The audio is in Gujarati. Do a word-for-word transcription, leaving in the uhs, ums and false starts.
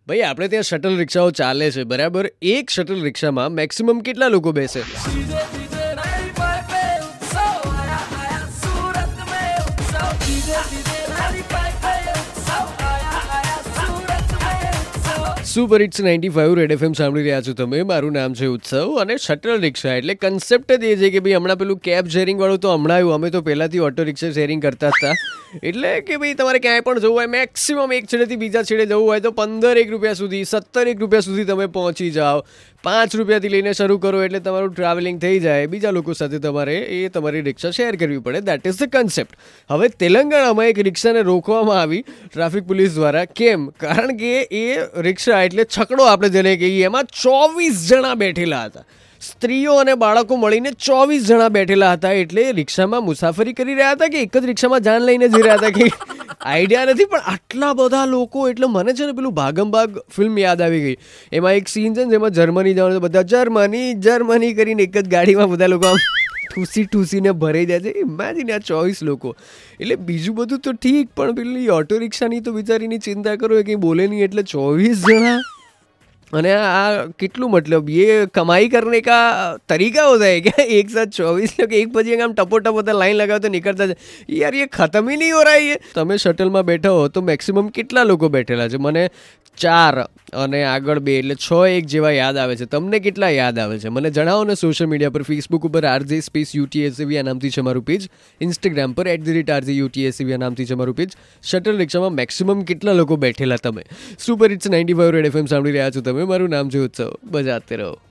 ભાઈ આપણે ત્યાં શટલ રિક્ષાઓ ચાલે છે બરાબર. એક શટલ રિક્ષામાં મેક્સિમમ કેટલા લોકો બેસે? Super hits ninety five Red FM સાંભળી રહ્યા છો તમે. મારું નામ છે ઉત્સવ. અને શટલ રિક્ષા એટલે કન્સેપ્ટ જ એ છે કે ભાઈ હમણાં પેલું કેબ શેરિંગ વાળું તો હમણાં આવ્યું. અમે તો પહેલાંથી ઓટો રિક્ષા શેરિંગ કરતા હતા. એટલે કે ભાઈ તમારે ક્યાંય પણ જવું હોય, મેક્સિમમ એક છેડેથી બીજા છેડે જવું હોય તો પંદર એક રૂપિયા સુધી, સત્તર એક રૂપિયા સુધી તમે પહોંચી જાઓ. પાંચ રૂપિયાથી લઈને શરૂ કરો એટલે તમારું ટ્રાવેલિંગ થઈ જાય. બીજા લોકો સાથે તમારે એ તમારી રિક્ષા શેર કરવી પડે. That is the concept. હવે તેલંગાણામાં એક રિક્ષાને રોકવામાં આવી ટ્રાફિક પોલીસ દ્વારા. કેમ? કારણ કે એ રિક્ષા એટલે છકડો આપણે જેને કહીએ, એમાં ચોવીસ જણા બેઠેલા હતા. સ્ત્રીઓ અને બાળકો મળીને ચોવીસ જણા બેઠેલા હતા. એટલે રિક્ષામાં મુસાફરી કરી રહ્યા હતા કે એક જ રિક્ષામાં જાન લઈને જઈ રહ્યા હતા કે આઈડિયા નથી. પણ આટલા બધા લોકો એટલે મને છે ને પેલું ભાગમ ભાગ ફિલ્મ યાદ આવી ગઈ. એમાં એક સીન છે ને જેમાં જર્મની જવાનું, બધા જર્મની જર્મની કરીને એક જ ગાડીમાં બધા લોકો આમ ઠૂસી ઠૂસીને ભરાઈ જાય છે. ઇમેજિન આ ચોવીસ લોકો. એટલે બીજું બધું તો ઠીક, પણ પેલી ઓટો રિક્ષાની તો બિચારીની ચિંતા કરો, એ કંઈ બોલે નહીં. એટલે ચોવીસ જણા અને આ કેટલું, મતલબ એ કમાઈ કરને કા તરીકા હોતા है क्या? एक साथ चौबीस लोग एक પછી આમ ટપો ટપો તો લાઈન લગાવો તો નીકળતા છે. યાર એ ખતમ ही नहीं हो रहा है. તમે શટલમાં બેઠા હો તો મેક્સિમમ કેટલા લોકો બેઠેલા છે? મને ચાર અને આગળ બે એટલે છ એક જેવા યાદ આવે છે. તમને કેટલા યાદ આવે છે મને જણાવો ને. સોશિયલ મીડિયા પર ફેસબુક ઉપર આરજે સ્પેસ યુટીએસવી આ નામથી છે મારું પેજ. ઇન્સ્ટાગ્રામ પર at the rate RJ UTSV આ નામથી છે મારું પેજ. શટલ રિક્ષામાં મેક્સિમમ કેટલા લોકો બેઠેલા તમે? Super hits ninety five Red FM સાંભળી રહ્યા છો તમે. મારું નામ છે ઉત્સવ. બજાતે રહો.